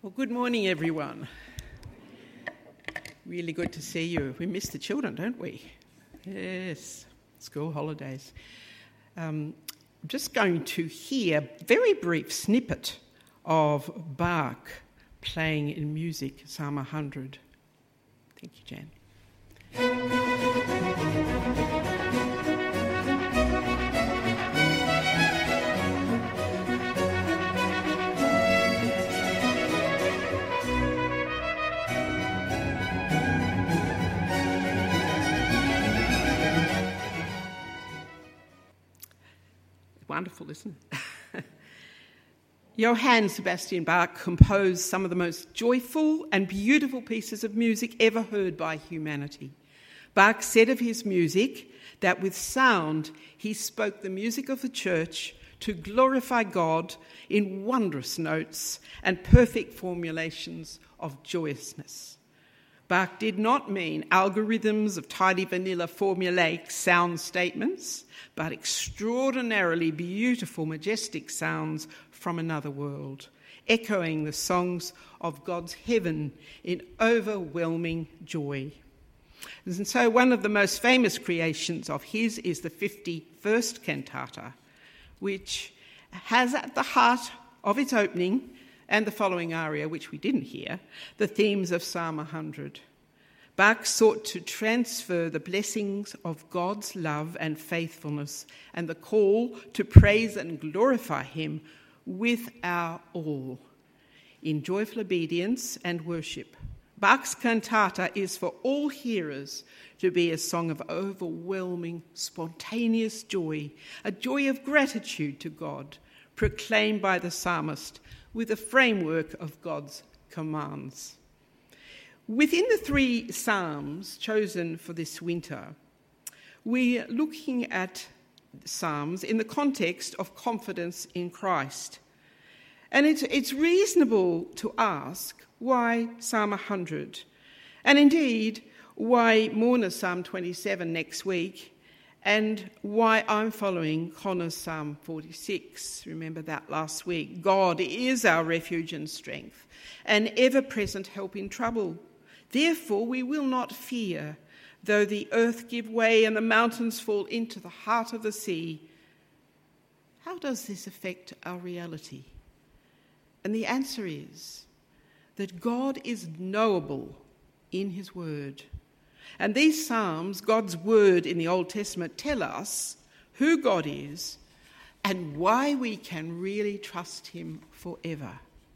Well, good morning, everyone. Really good to see you. We miss the children, don't we? Yes, school holidays. I'm just going to hear a very brief snippet of Bach playing in music, Psalm 100. Thank you, Jan. Wonderful, isn't it? Johann Sebastian Bach composed some of the most joyful and beautiful pieces of music ever heard by humanity. Bach said of his music that with sound he spoke the music of the church to glorify God in wondrous notes and perfect formulations of joyousness. Bach did not mean algorithms of tidy vanilla formulaic sound statements, but extraordinarily beautiful, majestic sounds from another world, echoing the songs of God's heaven in overwhelming joy. And so one of the most famous creations of his is the 51st cantata, which has at the heart of its opening and the following aria, which we didn't hear, the themes of Psalm 100. Bach sought to transfer the blessings of God's love and faithfulness and the call to praise and glorify him with our all in joyful obedience and worship. Bach's cantata is for all hearers to be a song of overwhelming, spontaneous joy, a joy of gratitude to God, proclaimed by the psalmist with a framework of God's commands. Within the three psalms chosen for this winter, we're looking at psalms in the context of confidence in Christ. And it's reasonable to ask why Psalm 100, and indeed why Morna's Psalm 27 next week, and why I'm following Connor's Psalm 46. Remember that last week. God is our refuge and strength, an ever-present help in trouble. Therefore we will not fear, though the earth give way and the mountains fall into the heart of the sea. How does this affect our reality? And the answer is that God is knowable in his word. And these psalms, God's word in the Old Testament, tell us who God is and why we can really trust him forever.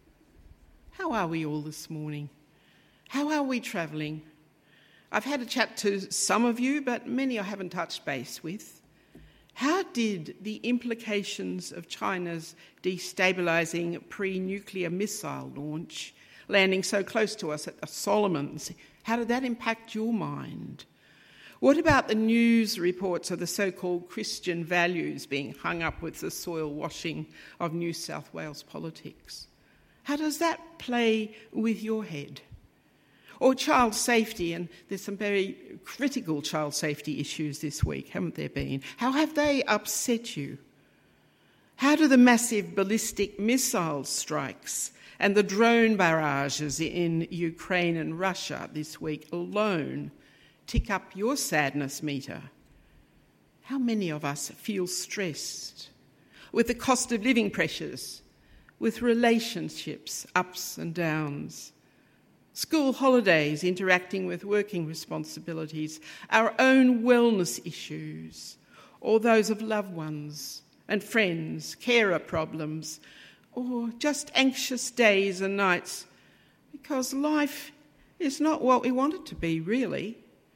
How are we all this morning? How are we travelling? I've had a chat to some of you, but many I haven't touched base with. How did the implications of China's destabilising pre-nuclear missile launch, landing so close to us at the Solomons, how did that impact your mind? What about the news reports of the so-called Christian values being hung up with the soil washing of New South Wales politics? How does that play with your head? Or child safety, and there's some very critical child safety issues this week, haven't there been? How have they upset you? How do the massive ballistic missile strikes and the drone barrages in Ukraine and Russia this week alone tick up your sadness meter? How many of us feel stressed with the cost of living pressures, with relationships, ups and downs, school holidays interacting with working responsibilities, our own wellness issues, or those of loved ones and friends, carer problems, or just anxious days and nights, because life is not what we want it to be, really.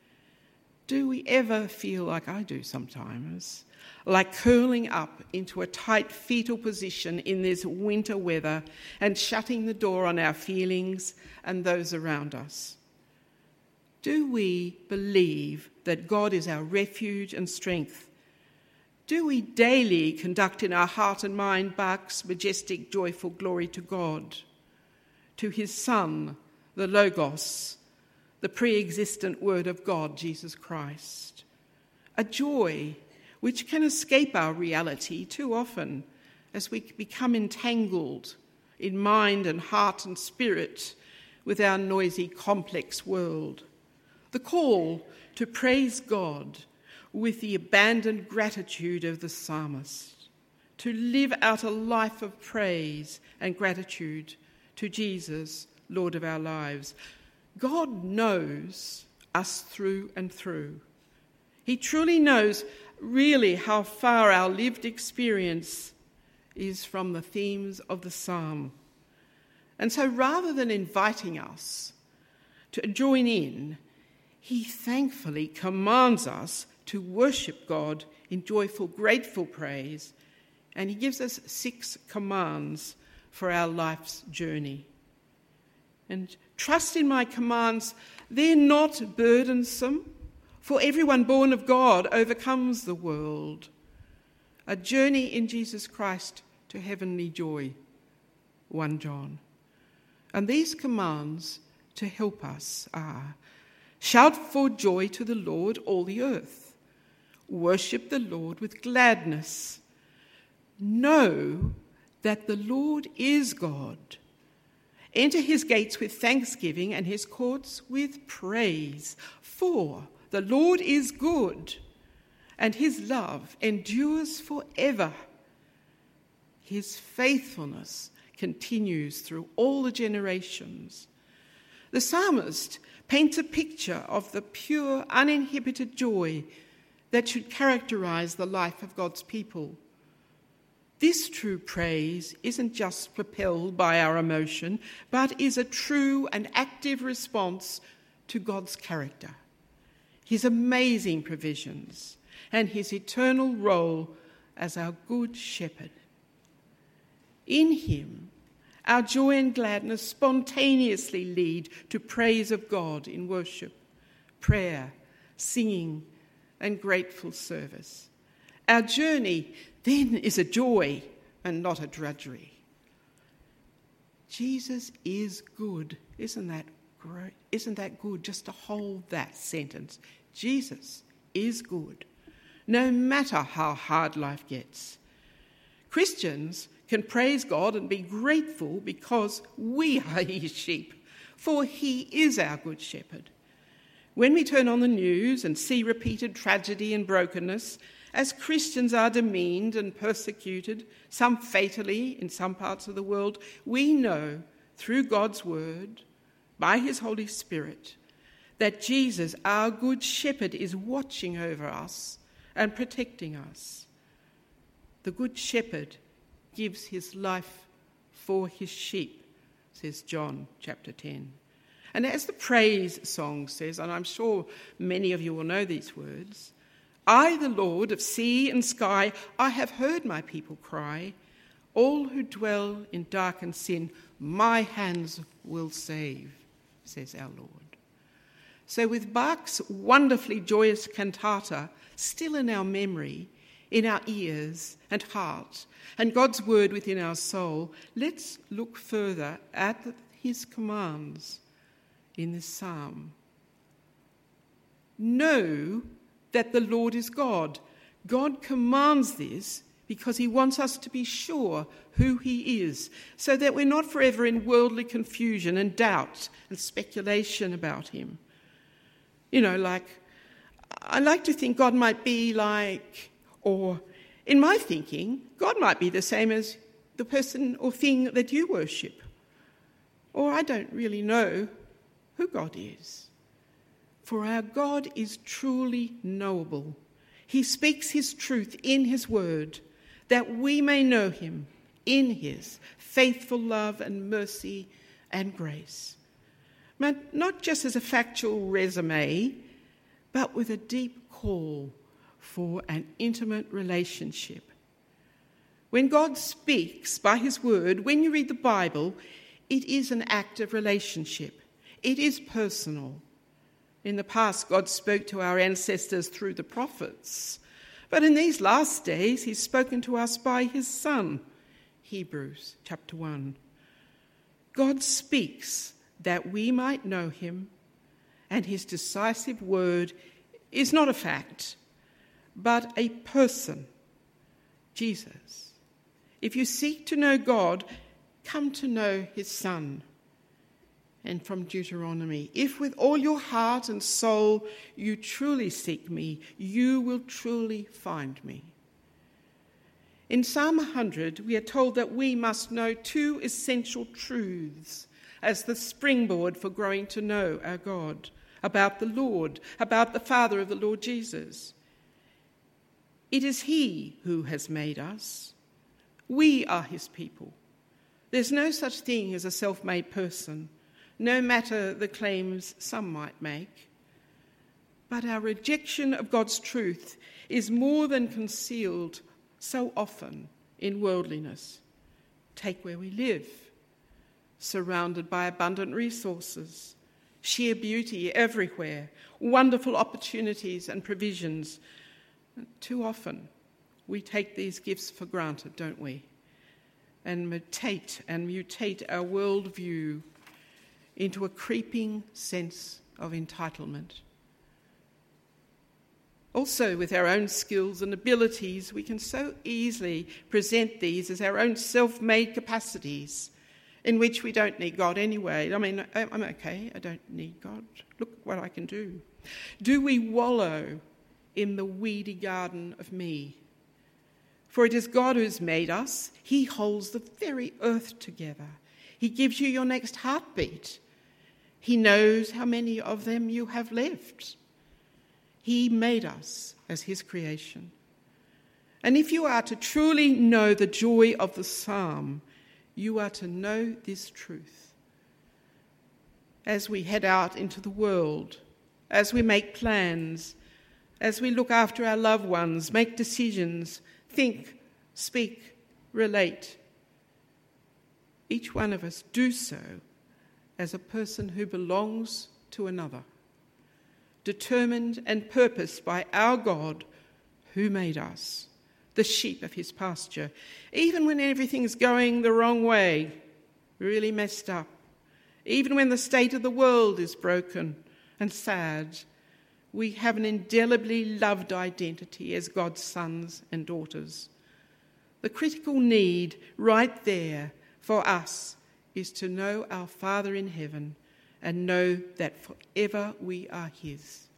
Do we ever feel like I do sometimes, like curling up into a tight fetal position in this winter weather and shutting the door on our feelings and those around us? Do we believe that God is our refuge and strength? Do we daily conduct in our heart and mind Bach's majestic, joyful glory to God, to his Son, the Logos, the pre-existent Word of God, Jesus Christ? A joy which can escape our reality too often as we become entangled in mind and heart and spirit with our noisy, complex world. The call to praise God with the abandoned gratitude of the psalmist, to live out a life of praise and gratitude to Jesus, Lord of our lives. God knows us through and through. He truly knows really how far our lived experience is from the themes of the psalm. And so rather than inviting us to join in, he thankfully commands us to worship God in joyful, grateful praise, and he gives us 6 commands for our life's journey. And trust in my commands, they're not burdensome, for everyone born of God overcomes the world. A journey in Jesus Christ to heavenly joy, 1 John. And these commands to help us are: shout for joy to the Lord, all the earth. Worship the Lord with gladness. Know that the Lord is God. Enter his gates with thanksgiving and his courts with praise. For the Lord is good, and his love endures forever. His faithfulness continues through all the generations. The psalmist paints a picture of the pure, uninhibited joy that should characterize the life of God's people. This true praise isn't just propelled by our emotion, but is a true and active response to God's character, his amazing provisions, and his eternal role as our good shepherd. In him, our joy and gladness spontaneously lead to praise of God in worship, prayer, singing, and grateful service. Our journey then is a joy and not a drudgery. Jesus is good. Isn't that great? Isn't that good just to hold that sentence? Jesus is good, no matter how hard life gets. Christians can praise God and be grateful because we are his sheep, for he is our good shepherd. When we turn on the news and see repeated tragedy and brokenness, as Christians are demeaned and persecuted, some fatally in some parts of the world, we know through God's word, by his Holy Spirit, that Jesus, our good shepherd, is watching over us and protecting us. The good shepherd gives his life for his sheep, says John chapter 10. And as the praise song says, and I'm sure many of you will know these words, I, the Lord of sea and sky, I have heard my people cry. All who dwell in dark and sin, my hands will save, says our Lord. So with Bach's wonderfully joyous cantata still in our memory, in our ears and heart, and God's word within our soul, let's look further at his commands in this psalm. Know that the Lord is God. God commands this because he wants us to be sure who he is, so that we're not forever in worldly confusion and doubt and speculation about him. You know, like, I like to think God might be like, or in my thinking, God might be the same as the person or thing that you worship. Or I don't really know who God is. For our God is truly knowable. He speaks his truth in his word, that we may know him in his faithful love and mercy and grace. But not just as a factual resume, but with a deep call for an intimate relationship. When God speaks by his word, when you read the Bible, it is an act of relationship. It is personal. In the past, God spoke to our ancestors through the prophets. But in these last days, he's spoken to us by his Son, Hebrews chapter 1. God speaks that we might know him, and his decisive word is not a fact, but a person, Jesus. If you seek to know God, come to know his Son. And from Deuteronomy, if with all your heart and soul you truly seek me, you will truly find me. In Psalm 100, we are told that we must know two essential truths as the springboard for growing to know our God, about the Lord, about the Father of the Lord Jesus. It is he who has made us. We are his people. There's no such thing as a self-made person, no matter the claims some might make. But our rejection of God's truth is more than concealed so often in worldliness. Take where we live, surrounded by abundant resources, sheer beauty everywhere, wonderful opportunities and provisions. Too often we take these gifts for granted, don't we? And mutate our worldview into a creeping sense of entitlement. Also, with our own skills and abilities, we can so easily present these as our own self-made capacities in which we don't need God anyway. I mean, I'm okay, I don't need God. Look what I can do. Do we wallow in the weedy garden of me? For it is God who's made us. He holds the very earth together. He gives you your next heartbeat. He knows how many of them you have left. He made us as his creation. And if you are to truly know the joy of the psalm, you are to know this truth. As we head out into the world, as we make plans, as we look after our loved ones, make decisions, think, speak, relate, each one of us do so as a person who belongs to another, determined and purposed by our God who made us, the sheep of his pasture. Even when everything's going the wrong way, really messed up, even when the state of the world is broken and sad, we have an indelibly loved identity as God's sons and daughters. The critical need right there for us is to know our Father in heaven and know that forever we are his.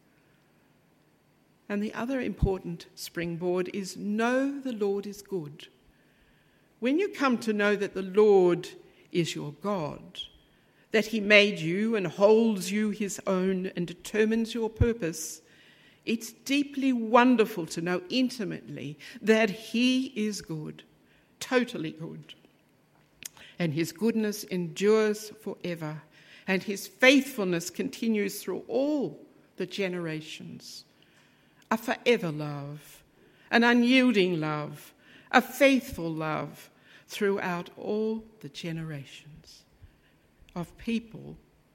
And the other important springboard is know the Lord is good. When you come to know that the Lord is your God, that he made you and holds you his own and determines your purpose, it's deeply wonderful to know intimately that he is good, totally good. And his goodness endures forever, and his faithfulness continues through all the generations. A forever love, an unyielding love, a faithful love throughout all the generations of people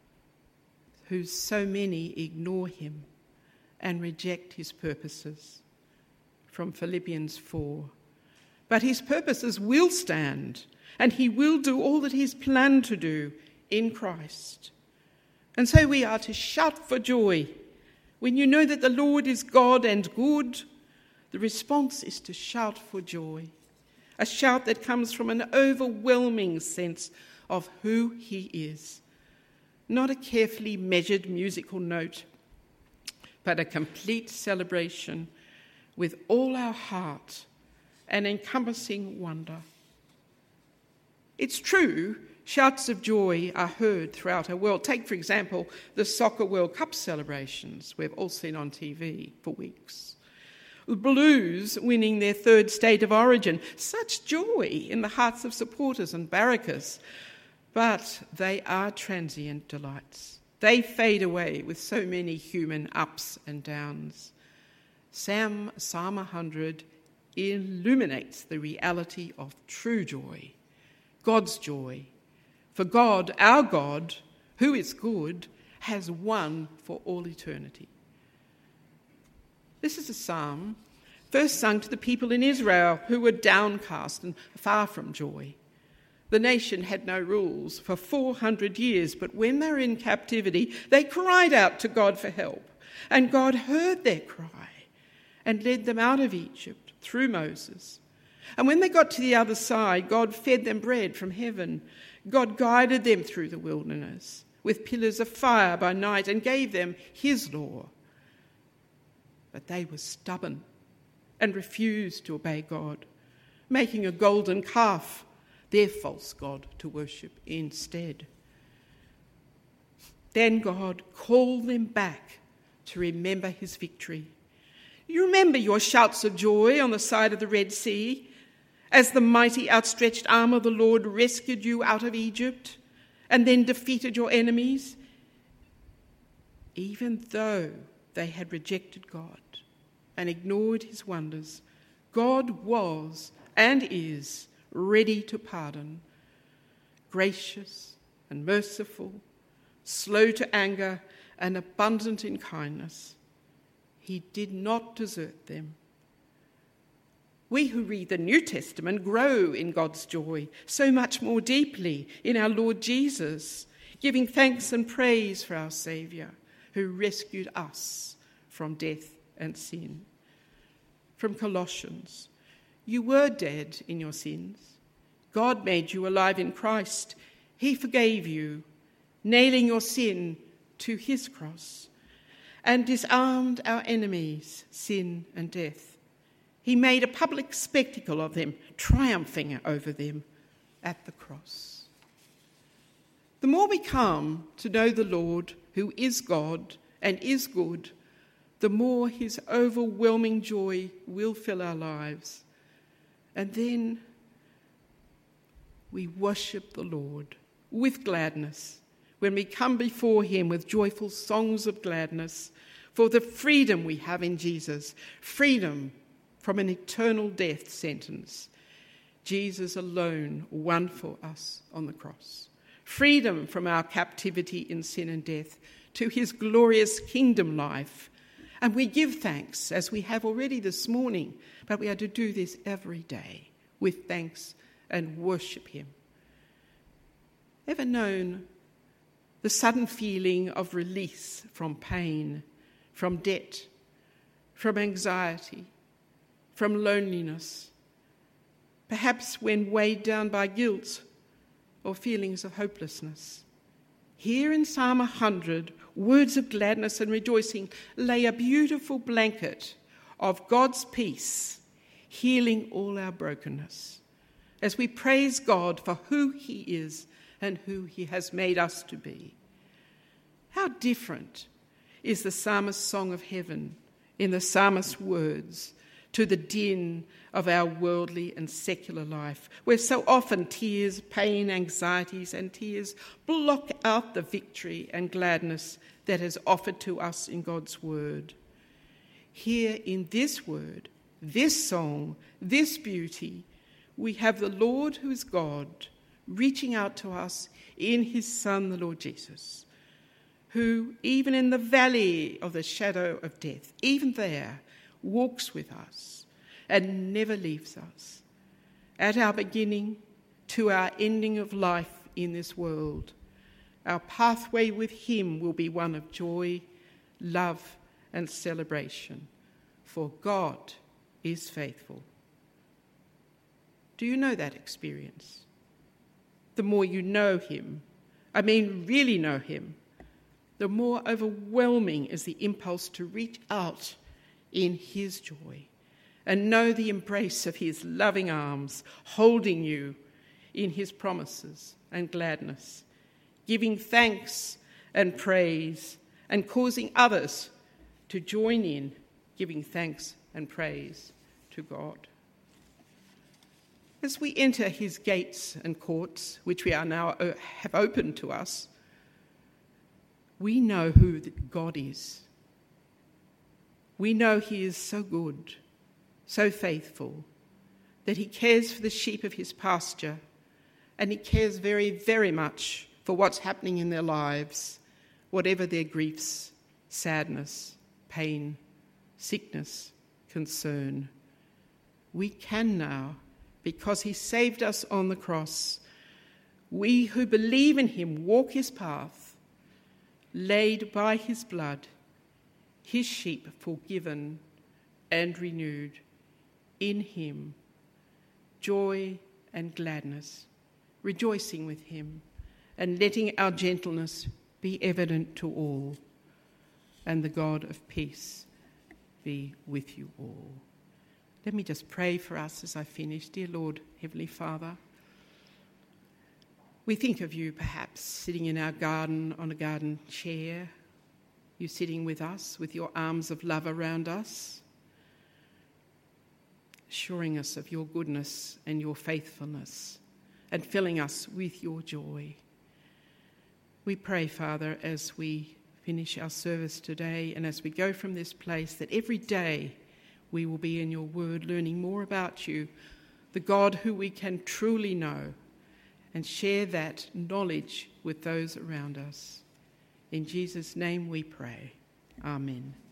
who so many ignore him and reject his purposes. From Philippians 4. But his purposes will stand, and he will do all that he's planned to do in Christ. And so we are to shout for joy. When you know that the Lord is God and good, the response is to shout for joy. A shout that comes from an overwhelming sense of who he is. Not a carefully measured musical note, but a complete celebration with all our heart and encompassing wonder. It's true, shouts of joy are heard throughout our world. Take, for example, the Soccer World Cup celebrations we've all seen on TV for weeks. The Blues winning their third state of origin. Such joy in the hearts of supporters and barrackers. But they are transient delights. They fade away with so many human ups and downs. Psalm 100 illuminates the reality of true joy, God's joy. For God, our God, who is good, has won for all eternity. This is a psalm first sung to the people in Israel who were downcast and far from joy. The nation had no rules for 400 years, but when they were in captivity, they cried out to God for help. And God heard their cry and led them out of Egypt through Moses. And when they got to the other side, God fed them bread from heaven. God guided them through the wilderness with pillars of fire by night and gave them his law. But they were stubborn and refused to obey God, making a golden calf, their false god, to worship instead. Then God called them back to remember his victory. You remember your shouts of joy on the side of the Red Sea, as the mighty outstretched arm of the Lord rescued you out of Egypt and then defeated your enemies, even though they had rejected God and ignored his wonders. God was and is ready to pardon, gracious and merciful, slow to anger and abundant in kindness. He did not desert them. We who read the New Testament grow in God's joy so much more deeply in our Lord Jesus, giving thanks and praise for our Saviour, who rescued us from death and sin. From Colossians, you were dead in your sins. God made you alive in Christ. He forgave you, nailing your sin to his cross, and disarmed our enemies, sin and death. He made a public spectacle of them, triumphing over them at the cross. The more we come to know the Lord, who is God and is good, the more his overwhelming joy will fill our lives. And then we worship the Lord with gladness when we come before him with joyful songs of gladness for the freedom we have in Jesus, freedom from an eternal death sentence. Jesus alone won for us on the cross. Freedom from our captivity in sin and death to his glorious kingdom life. And we give thanks, as we have already this morning, but we are to do this every day with thanks and worship him. Ever known the sudden feeling of release from pain, from debt, from anxiety, from loneliness, perhaps when weighed down by guilt or feelings of hopelessness? Here in Psalm 100, words of gladness and rejoicing lay a beautiful blanket of God's peace, healing all our brokenness, as we praise God for who he is and who he has made us to be. How different is the psalmist's song of heaven in the psalmist's words to the din of our worldly and secular life, where so often tears, pain, anxieties, and tears block out the victory and gladness that is offered to us in God's word. Here in this word, this song, this beauty, we have the Lord who is God reaching out to us in his Son, the Lord Jesus, who, even in the valley of the shadow of death, even there, walks with us and never leaves us. At our beginning to our ending of life in this world, our pathway with him will be one of joy, love, and celebration, for God is faithful. Do you know that experience? The more you know him, really know him, the more overwhelming is the impulse to reach out in his joy and know the embrace of his loving arms holding you in his promises and gladness, giving thanks and praise and causing others to join in giving thanks and praise to God. As we enter his gates and courts, which we are now have opened to us, we know who God is. We know he is so good, so faithful, that he cares for the sheep of his pasture, and he cares very, very much for what's happening in their lives, whatever their griefs, sadness, pain, sickness, concern. We can now, because he saved us on the cross, we who believe in him walk his path, laid by his blood, his sheep forgiven and renewed in him, joy and gladness, rejoicing with him and letting our gentleness be evident to all. And the God of peace be with you all. Let me just pray for us as I finish. Dear Lord, Heavenly Father, we think of you perhaps sitting in our garden on a garden chair, you sitting with us with your arms of love around us, assuring us of your goodness and your faithfulness and filling us with your joy. We pray, Father, as we finish our service today and as we go from this place, that every day we will be in your word, learning more about you, the God who we can truly know, and share that knowledge with those around us. In Jesus' name we pray. Amen.